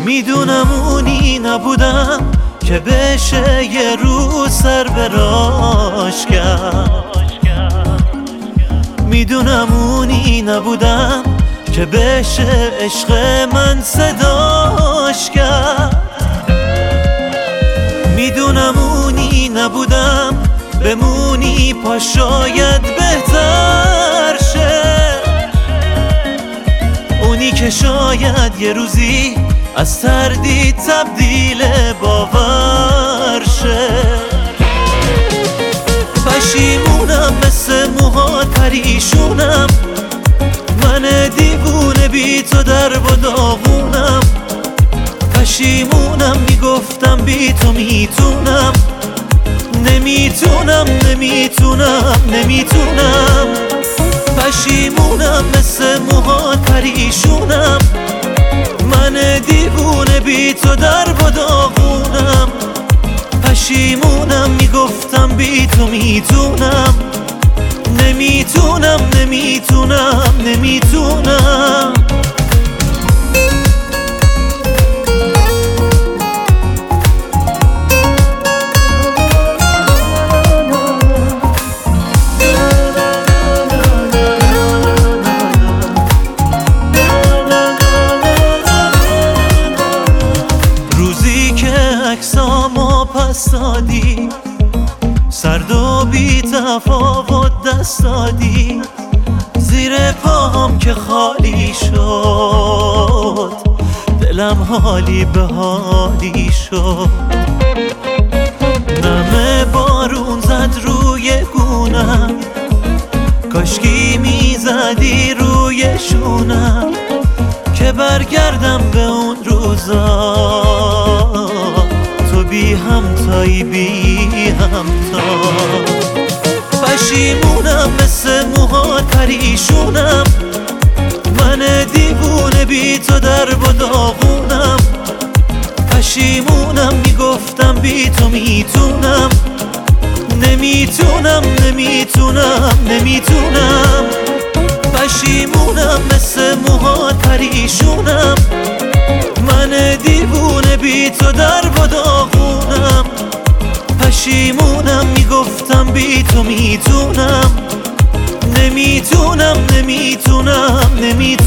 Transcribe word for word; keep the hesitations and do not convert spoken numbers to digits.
میدونم اونی نبودم که بشه یه روز سر براش کرد. میدونم اونی نبودم که بشه عشق من صداش کرد. میدونم اونی نبودم بمونی پا شاید بهتر شه. اونی که شاید یه روزی از تردید تبدیل باور شه. پشیمونم مثل موهات پریشونم، من دیوونه بی تو در و داغونم. پشیمونم میگفتم بی تو میتونم، نمیتونم نمیتونم نمیتونم. پشیمونم مثل موهات پریشونم، من دیوونه بی تو در و داغونم. پشیمونم میگفتم بی تو میتونم، نمیتونم نمیتونم نمیتونم. عکسامو پس دادی، سرد و بی تفاوت دست دادی، زیر پاهم که خالی شد دلم حالی به حالی شد. نم بارون زد روی گونم، کاشکی میزدی روی شونم که برگردم به اون روزا. تو بی همتایی بی همتا. پشیمونم مثل موهات پریشونم، من دیوونه بی تو در و داغونم. پشیمونم میگفتم بی تو میتونم، نمیتونم نمیتونم نمیتونم. پشیمونم مثل موهات پریشونم، من دیوونه بی تو در و داغونم. پشیمونم میگفتم بی تو میتونم، نمیتونم نمیتونم نمیتونم.